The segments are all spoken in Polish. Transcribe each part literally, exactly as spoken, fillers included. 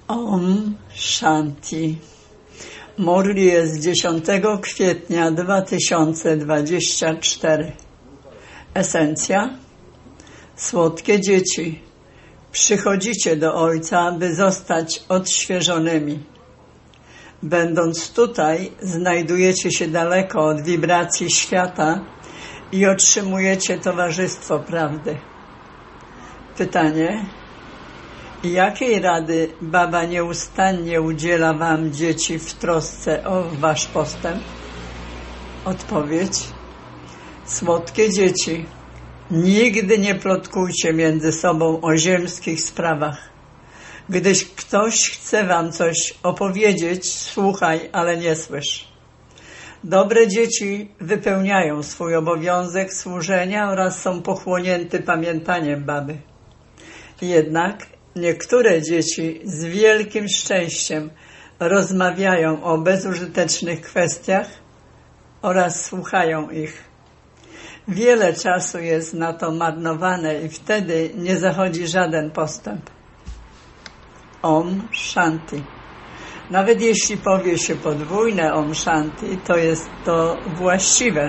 Om Shanti. Murli jest dziesiątego kwietnia dwa tysiące dwudziestego czwartego. Esencja. Słodkie dzieci, przychodzicie do Ojca, by zostać odświeżonymi. Będąc tutaj, znajdujecie się daleko od wibracji świata i otrzymujecie towarzystwo prawdy. Pytanie. Jakiej rady Baba nieustannie udziela wam, dzieci, w trosce o wasz postęp? Odpowiedź. Słodkie dzieci, nigdy nie plotkujcie między sobą o ziemskich sprawach. Gdyś ktoś chce wam coś opowiedzieć, słuchaj, ale nie słysz. Dobre dzieci wypełniają swój obowiązek służenia oraz są pochłonięte pamiętaniem Baby. Jednak niektóre dzieci z wielkim szczęściem rozmawiają o bezużytecznych kwestiach oraz słuchają ich. Wiele czasu jest na to marnowane i wtedy nie zachodzi żaden postęp. Om Shanti. Nawet jeśli powie się podwójne Om Shanti, to jest to właściwe.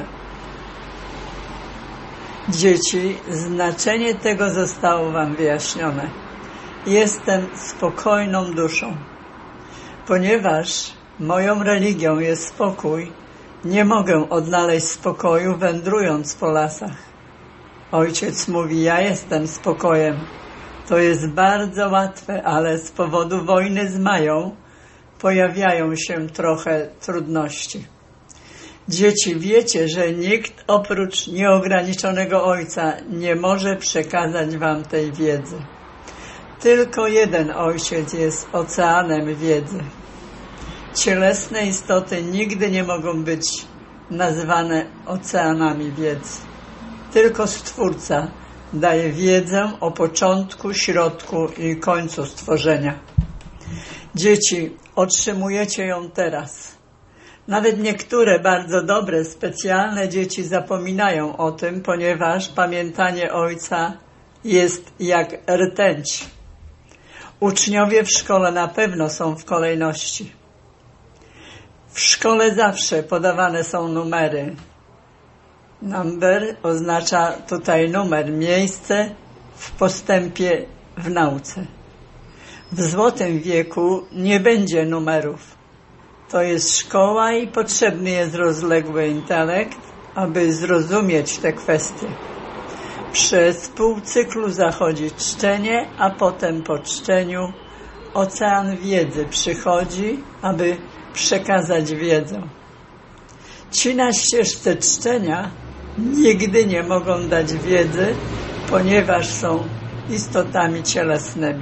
Dzieci, znaczenie tego zostało wam wyjaśnione. Jestem spokojną duszą. Ponieważ moją religią jest spokój, nie mogę odnaleźć spokoju, wędrując po lasach. Ojciec mówi, ja jestem spokojem. To jest bardzo łatwe, ale z powodu wojny z Mają pojawiają się trochę trudności. Dzieci, wiecie, że nikt oprócz nieograniczonego Ojca nie może przekazać wam tej wiedzy. Tylko jeden Ojciec jest oceanem wiedzy. Cielesne istoty nigdy nie mogą być nazywane oceanami wiedzy. Tylko Stwórca daje wiedzę o początku, środku i końcu stworzenia. Dzieci, otrzymujecie ją teraz. Nawet niektóre bardzo dobre, specjalne dzieci zapominają o tym, ponieważ pamiętanie Ojca jest jak rtęć. Uczniowie w szkole na pewno są w kolejności. W szkole zawsze podawane są numery. Number oznacza tutaj numer, miejsce w postępie w nauce. W złotym wieku nie będzie numerów. To jest szkoła i potrzebny jest rozległy intelekt, aby zrozumieć te kwestie. Przez pół cyklu zachodzi czczenie, a potem po czczeniu ocean wiedzy przychodzi, aby przekazać wiedzę. Ci na ścieżce czczenia nigdy nie mogą dać wiedzy, ponieważ są istotami cielesnymi.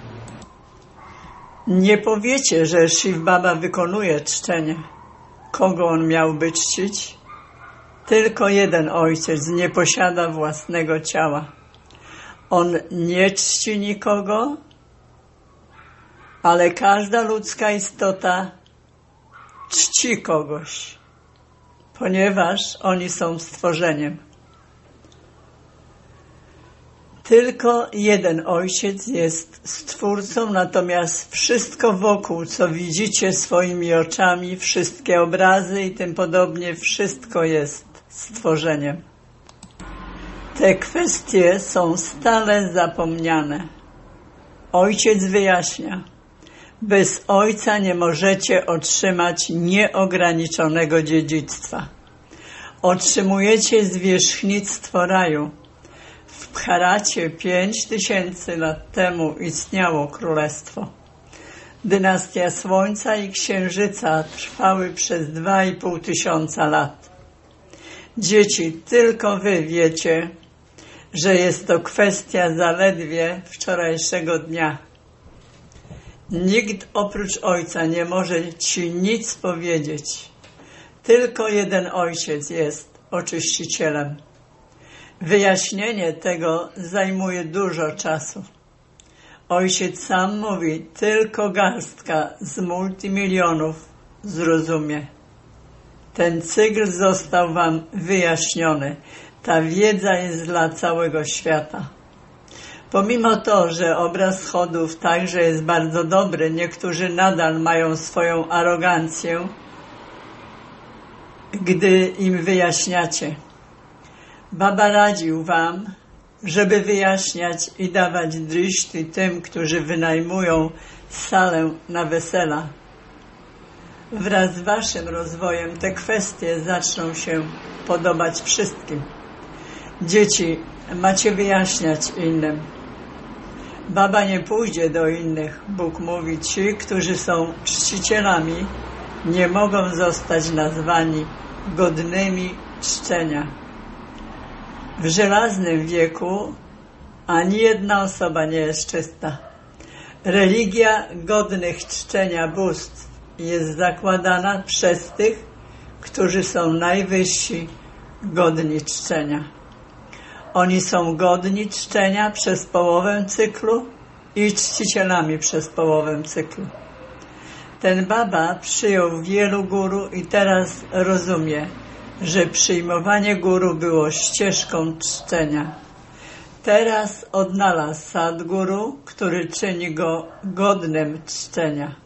Nie powiecie, że Shiv Baba wykonuje czczenie. Kogo on miałby czcić? Tylko jeden Ojciec nie posiada własnego ciała. On nie czci nikogo, ale każda ludzka istota czci kogoś, ponieważ oni są stworzeniem. Tylko jeden Ojciec jest Stwórcą, natomiast wszystko wokół, co widzicie swoimi oczami, wszystkie obrazy i tym podobnie, wszystko jest stworzeniem. Te kwestie są stale zapomniane. Ojciec wyjaśnia. Bez Ojca nie możecie otrzymać nieograniczonego dziedzictwa. Otrzymujecie zwierzchnictwo raju. W Bharacie pięć tysięcy lat temu istniało królestwo. Dynastia Słońca i Księżyca trwały przez dwa i pół tysiąca lat. Dzieci, tylko wy wiecie, że jest to kwestia zaledwie wczorajszego dnia. Nikt oprócz Ojca nie może ci nic powiedzieć. Tylko jeden Ojciec jest oczyścicielem. Wyjaśnienie tego zajmuje dużo czasu. Ojciec sam mówi, tylko garstka z multimilionów zrozumie. Ten cykl został wam wyjaśniony. Ta wiedza jest dla całego świata. Pomimo to, że obraz schodów także jest bardzo dobry, niektórzy nadal mają swoją arogancję, gdy im wyjaśniacie. Baba radził wam, żeby wyjaśniać i dawać dryszty tym, którzy wynajmują salę na wesela. Wraz z waszym rozwojem te kwestie zaczną się podobać wszystkim. Dzieci, macie wyjaśniać innym. Baba nie pójdzie do innych. Bóg mówi, ci, którzy są czcicielami, nie mogą zostać nazwani godnymi czczenia. W żelaznym wieku ani jedna osoba nie jest czysta. Religia godnych czczenia bóstw jest zakładana przez tych, którzy są najwyżsi, godni czczenia. Oni są godni czczenia przez połowę cyklu i czcicielami przez połowę cyklu. Ten baba przyjął wielu guru i teraz rozumie, że przyjmowanie guru było ścieżką czczenia. Teraz odnalazł Sadguru, który czyni go godnym czczenia.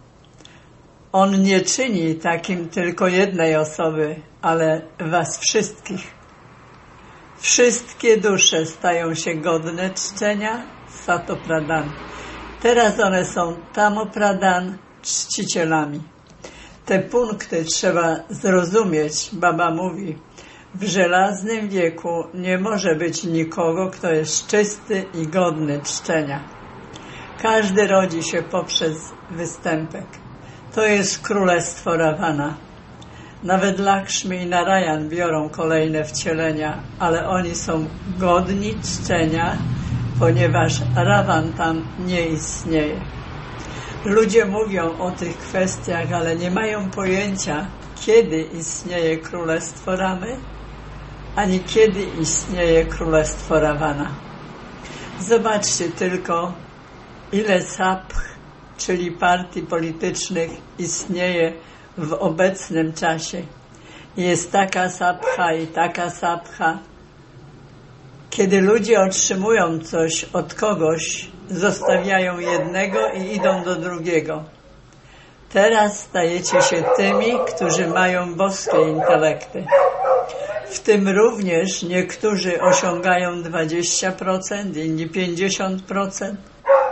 On nie czyni takim tylko jednej osoby, ale was wszystkich. Wszystkie dusze stają się godne czczenia Sato Pradhan. Teraz one są Tamo Pradhan, czcicielami. Te punkty trzeba zrozumieć. Baba mówi, w żelaznym wieku nie może być nikogo, kto jest czysty i godny czczenia. Każdy rodzi się poprzez występek. To jest królestwo Ravana. Nawet Lakshmi i Narayan biorą kolejne wcielenia, ale oni są godni czczenia, ponieważ Ravan tam nie istnieje. Ludzie mówią o tych kwestiach, ale nie mają pojęcia, kiedy istnieje królestwo Ramy, ani kiedy istnieje królestwo Ravana. Zobaczcie tylko, ile saph, czyli partii politycznych, istnieje w obecnym czasie. Jest taka sapha i taka sapha. Kiedy ludzie otrzymują coś od kogoś, zostawiają jednego i idą do drugiego. Teraz stajecie się tymi, którzy mają boskie intelekty. W tym również niektórzy osiągają dwadzieścia procent, inni pięćdziesiąt procent.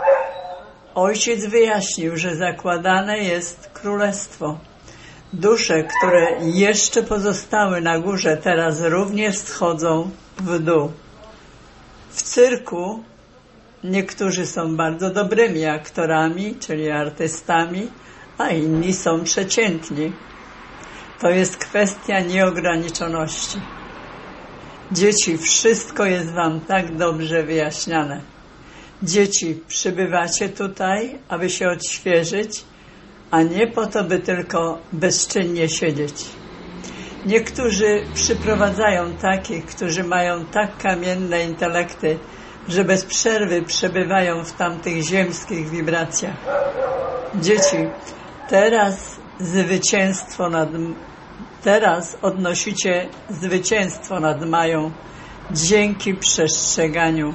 Ojciec wyjaśnił, że zakładane jest królestwo. Dusze, które jeszcze pozostały na górze, teraz również schodzą w dół. W cyrku niektórzy są bardzo dobrymi aktorami, czyli artystami, a inni są przeciętni. To jest kwestia nieograniczoności. Dzieci, wszystko jest wam tak dobrze wyjaśniane. Dzieci, przybywacie tutaj, aby się odświeżyć, a nie po to, by tylko bezczynnie siedzieć. Niektórzy przyprowadzają takich, którzy mają tak kamienne intelekty, że bez przerwy przebywają w tamtych ziemskich wibracjach. Dzieci, teraz zwycięstwo nad, teraz odnosicie zwycięstwo nad Mają dzięki przestrzeganiu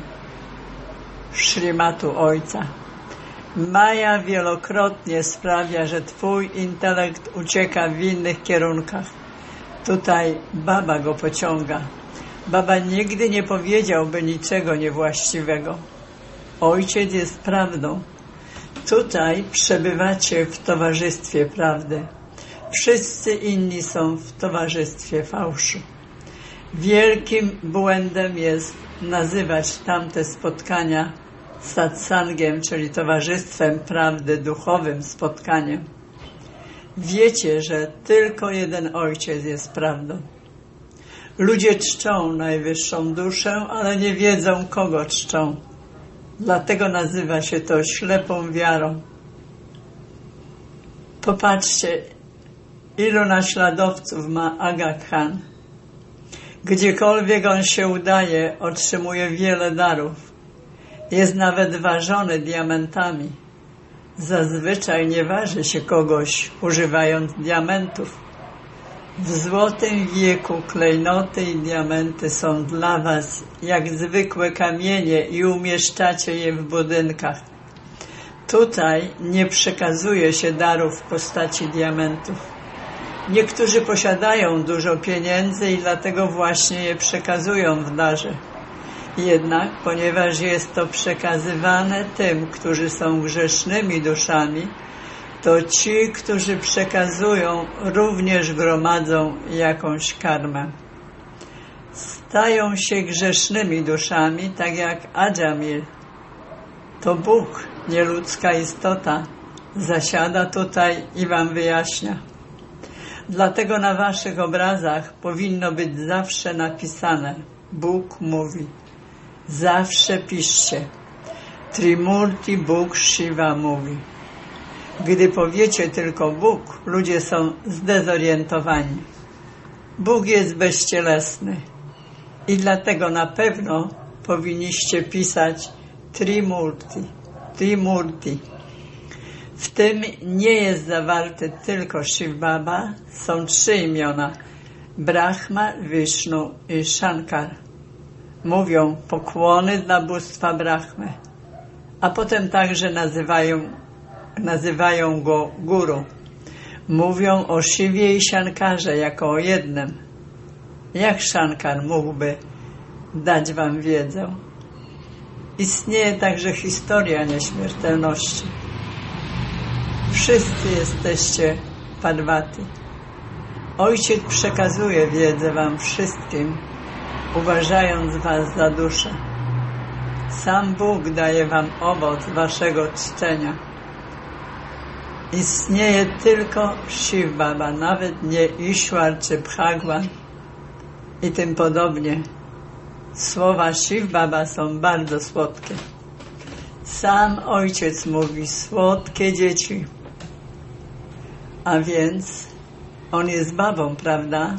Szrimatu Ojca. Maja wielokrotnie sprawia, że twój intelekt ucieka w innych kierunkach. Tutaj baba go pociąga. Baba nigdy nie powiedziałby niczego niewłaściwego. Ojciec jest prawdą. Tutaj przebywacie w towarzystwie prawdy. Wszyscy inni są w towarzystwie fałszu. Wielkim błędem jest nazywać tamte spotkania satsangiem, czyli towarzystwem prawdy, duchowym spotkaniem. Wiecie, że tylko jeden Ojciec jest prawdą. Ludzie czczą najwyższą duszę, ale nie wiedzą, kogo czczą. Dlatego nazywa się to ślepą wiarą. Popatrzcie, ilu naśladowców ma Aga Khan. Gdziekolwiek on się udaje, otrzymuje wiele darów. Jest nawet ważony diamentami. Zazwyczaj nie waży się kogoś używając diamentów. W złotym wieku klejnoty i diamenty są dla was jak zwykłe kamienie i umieszczacie je w budynkach. Tutaj nie przekazuje się darów w postaci diamentów. Niektórzy posiadają dużo pieniędzy i dlatego właśnie je przekazują w darze. Jednak, ponieważ jest to przekazywane tym, którzy są grzesznymi duszami, to ci, którzy przekazują, również gromadzą jakąś karmę. Stają się grzesznymi duszami, tak jak Adżamil. To Bóg, nie ludzka istota, zasiada tutaj i wam wyjaśnia. Dlatego na waszych obrazach powinno być zawsze napisane: Bóg mówi. Zawsze piszcie: Trimurti Bóg Shiva mówi. Gdy powiecie tylko Bóg, ludzie są zdezorientowani. Bóg jest bezcielesny i dlatego na pewno powinniście pisać Trimurti. Trimurti. W tym nie jest zawarty tylko Shiv Baba, są trzy imiona: Brahma, Vishnu i Shankar. Mówią pokłony dla bóstwa Brahmy, a potem także nazywają, nazywają go Guru. Mówią o Shiwie i Shankarze jako o jednym. Jak Shankar mógłby dać wam wiedzę? Istnieje także historia nieśmiertelności. Wszyscy jesteście Parvati. Ojciec przekazuje wiedzę wam wszystkim, uważając was za duszę. Sam Bóg daje wam owoc waszego czczenia. Istnieje tylko Shiv Baba, nawet nie Ishwar czy Bhagwan i tym podobnie. Słowa Shiv Baba są bardzo słodkie. Sam Ojciec mówi: słodkie dzieci. A więc On jest babą, prawda?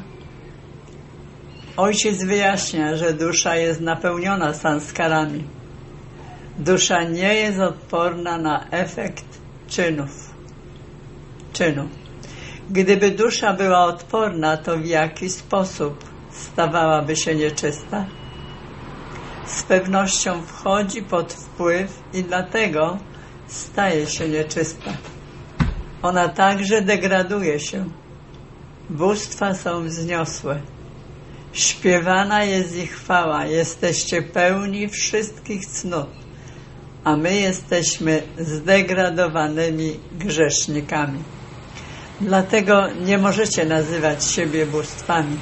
Ojciec wyjaśnia, że dusza jest napełniona sanskarami. Dusza nie jest odporna na efekt czynów. Czynu. Gdyby dusza była odporna, to w jaki sposób stawałaby się nieczysta? Z pewnością wchodzi pod wpływ i dlatego staje się nieczysta. Ona także degraduje się. Bóstwa są wzniosłe. Śpiewana jest ich chwała. Jesteście pełni wszystkich cnót, a my jesteśmy zdegradowanymi grzesznikami. Dlatego nie możecie nazywać siebie bóstwami.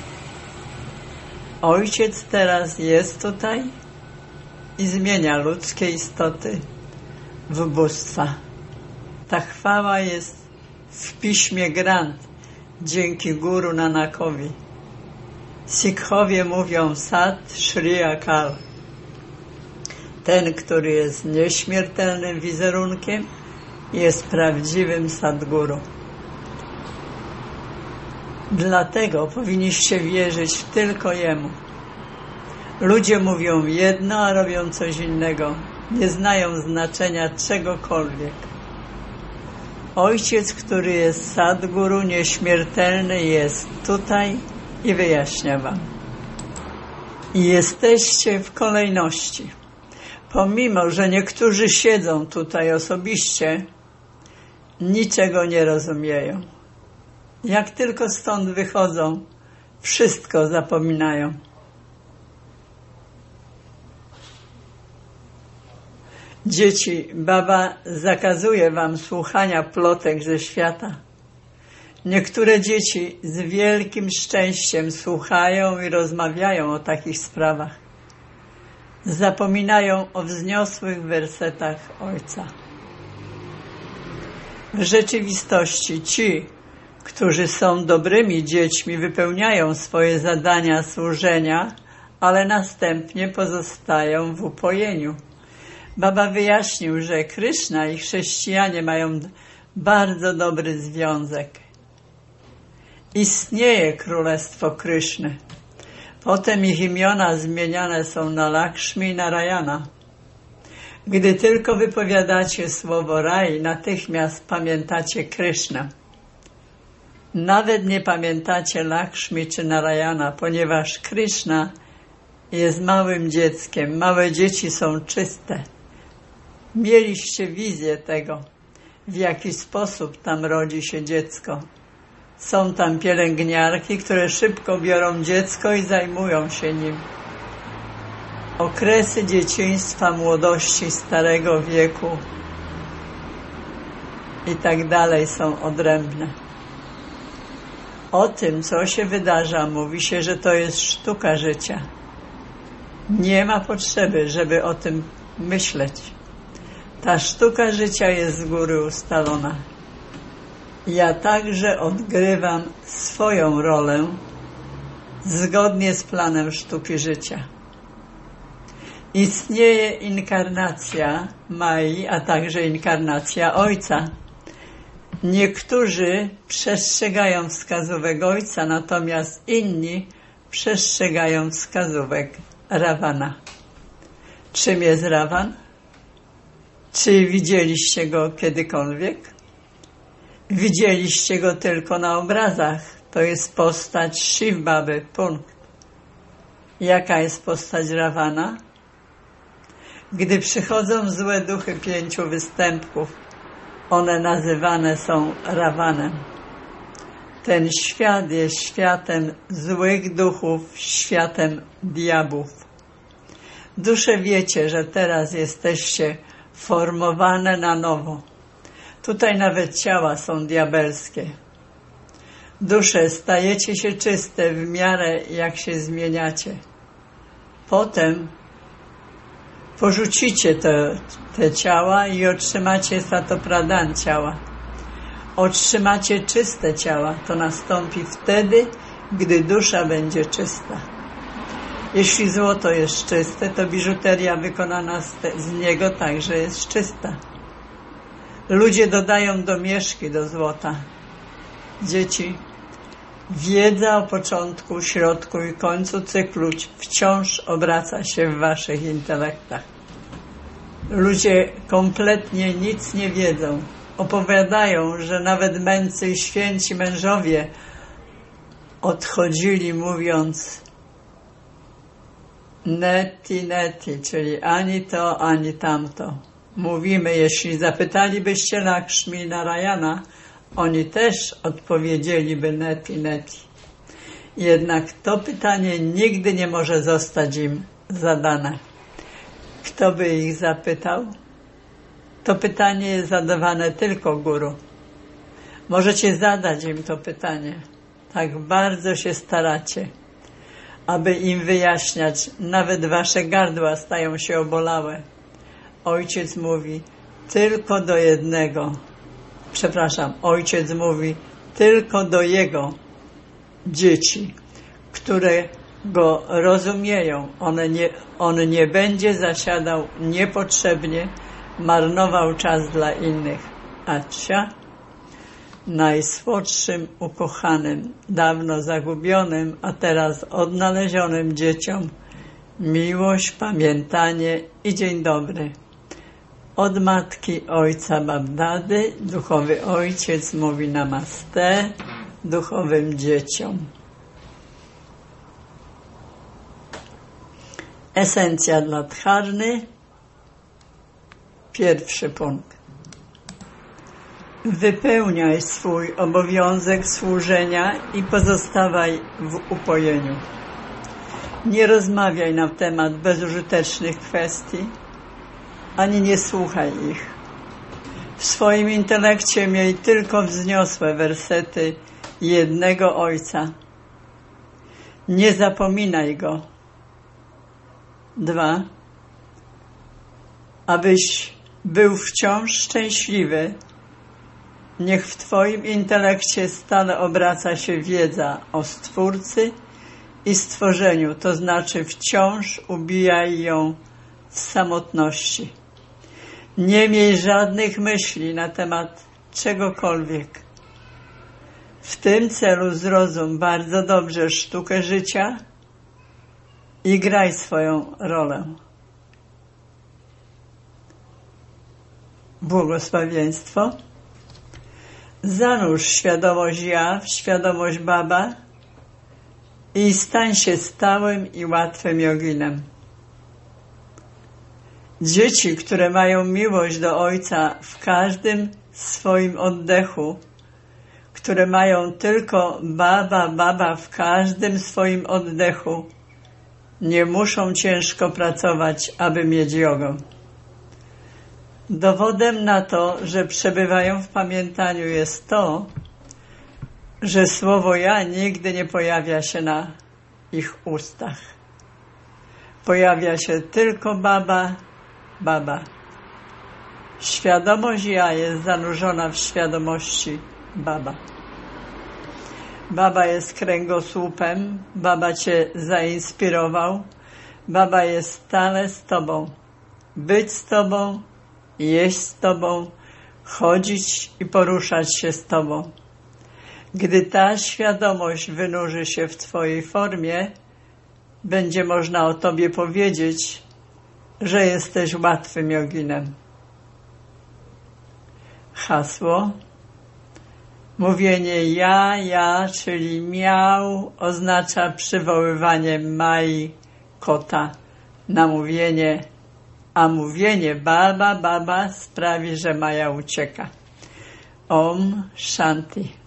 Ojciec teraz jest tutaj i zmienia ludzkie istoty w bóstwa. Ta chwała jest w piśmie Grant dzięki Guru Nanakowi. Sikhowie mówią Sat Shri Akal. Ten, który jest nieśmiertelnym wizerunkiem, jest prawdziwym Sadguru. Dlatego powinniście wierzyć tylko Jemu. Ludzie mówią jedno, a robią coś innego. Nie znają znaczenia czegokolwiek. Ojciec, który jest Sadguru, nieśmiertelny, jest tutaj i wyjaśnia wam. I jesteście w kolejności. Pomimo, że niektórzy siedzą tutaj osobiście, niczego nie rozumieją. Jak tylko stąd wychodzą, wszystko zapominają. Dzieci, Baba zakazuje wam słuchania plotek ze świata. Niektóre dzieci z wielkim szczęściem słuchają i rozmawiają o takich sprawach. Zapominają o wzniosłych wersetach Ojca. W rzeczywistości ci, którzy są dobrymi dziećmi, wypełniają swoje zadania służenia, ale następnie pozostają w upojeniu. Baba wyjaśnił, że Kryszna i chrześcijanie mają bardzo dobry związek. Istnieje królestwo Kryszny. Potem ich imiona zmieniane są na Lakshmi i Narayana. Gdy tylko wypowiadacie słowo Rai, natychmiast pamiętacie Krysznę. Nawet nie pamiętacie Lakshmi czy Narayana, ponieważ Krishna jest małym dzieckiem. Małe dzieci są czyste. Mieliście wizję tego, w jaki sposób tam rodzi się dziecko. Są tam pielęgniarki, które szybko biorą dziecko i zajmują się nim. Okresy dzieciństwa, młodości, starego wieku i tak dalej są odrębne. O tym, co się wydarza, mówi się, że to jest sztuka życia. Nie ma potrzeby, żeby o tym myśleć. Ta sztuka życia jest z góry ustalona. Ja także odgrywam swoją rolę zgodnie z planem sztuki życia. Istnieje inkarnacja Mai, a także inkarnacja Ojca. Niektórzy przestrzegają wskazówek Ojca, natomiast inni przestrzegają wskazówek Rawana. Czym jest Rawan? Czy widzieliście go kiedykolwiek? Widzieliście go tylko na obrazach. To jest postać Shiv Baby. Punkt. Jaka jest postać Rawana? Gdy przychodzą złe duchy pięciu występków, one nazywane są Rawanem. Ten świat jest światem złych duchów, światem diabłów. Dusze, wiecie, że teraz jesteście formowane na nowo. Tutaj nawet ciała są diabelskie. Dusze, stajecie się czyste w miarę jak się zmieniacie. Potem porzucicie te, te ciała i otrzymacie satopradan ciała. Otrzymacie czyste ciała. To nastąpi wtedy, gdy dusza będzie czysta. Jeśli złoto jest czyste, to biżuteria wykonana z, te, z niego także jest czysta. Ludzie dodają domieszki do złota. Dzieci, wiedza o początku, środku i końcu cyklu wciąż obraca się w waszych intelektach. Ludzie kompletnie nic nie wiedzą. Opowiadają, że nawet mędrcy i święci mężowie odchodzili mówiąc neti, neti, czyli ani to, ani tamto. Mówimy, jeśli zapytalibyście Lakshmi i Narayana, oni też odpowiedzieliby neti, neti. Jednak to pytanie nigdy nie może zostać im zadane. Kto by ich zapytał? To pytanie jest zadawane tylko guru. Możecie zadać im to pytanie. Tak bardzo się staracie, aby im wyjaśniać. Nawet wasze gardła stają się obolałe. Ojciec mówi tylko do jednego. Przepraszam, ojciec mówi tylko do jego dzieci, które go rozumieją. One nie, on nie będzie zasiadał niepotrzebnie, marnował czas dla innych. Acia, najsłodszym, ukochanym, dawno zagubionym, a teraz odnalezionym dzieciom miłość, pamiętanie i dzień dobry. Od matki ojca Babdady duchowy ojciec mówi namaste duchowym dzieciom. Esencja dla dharny. Pierwszy punkt. Wypełniaj swój obowiązek służenia i pozostawaj w upojeniu. Nie rozmawiaj na temat bezużytecznych kwestii, ani nie słuchaj ich. W swoim intelekcie miej tylko wzniosłe wersety jednego Ojca. Nie zapominaj Go. Dwa. Abyś był wciąż szczęśliwy, niech w Twoim intelekcie stale obraca się wiedza o Stwórcy i stworzeniu, to znaczy wciąż ubijaj ją w samotności. Nie miej żadnych myśli na temat czegokolwiek. W tym celu zrozum bardzo dobrze sztukę życia i graj swoją rolę. Błogosławieństwo. Zanurz świadomość ja w świadomość Baba i stań się stałym i łatwym joginem. Dzieci, które mają miłość do Ojca w każdym swoim oddechu, które mają tylko Baba, Baba w każdym swoim oddechu, nie muszą ciężko pracować, aby mieć jogę. Dowodem na to, że przebywają w pamiętaniu, jest to, że słowo ja nigdy nie pojawia się na ich ustach. Pojawia się tylko Baba, Baba. Świadomość ja jest zanurzona w świadomości Baba. Baba jest kręgosłupem, Baba Cię zainspirował, Baba jest stale z Tobą. Być z Tobą, jeść z Tobą, chodzić i poruszać się z Tobą. Gdy ta świadomość wynurzy się w Twojej formie, będzie można o Tobie powiedzieć, że jesteś łatwym joginem. Hasło. Mówienie ja, ja, czyli miał, oznacza przywoływanie Mai, kota, na mówienie, a mówienie Baba, Baba sprawi, że Maja ucieka. Om Shanti.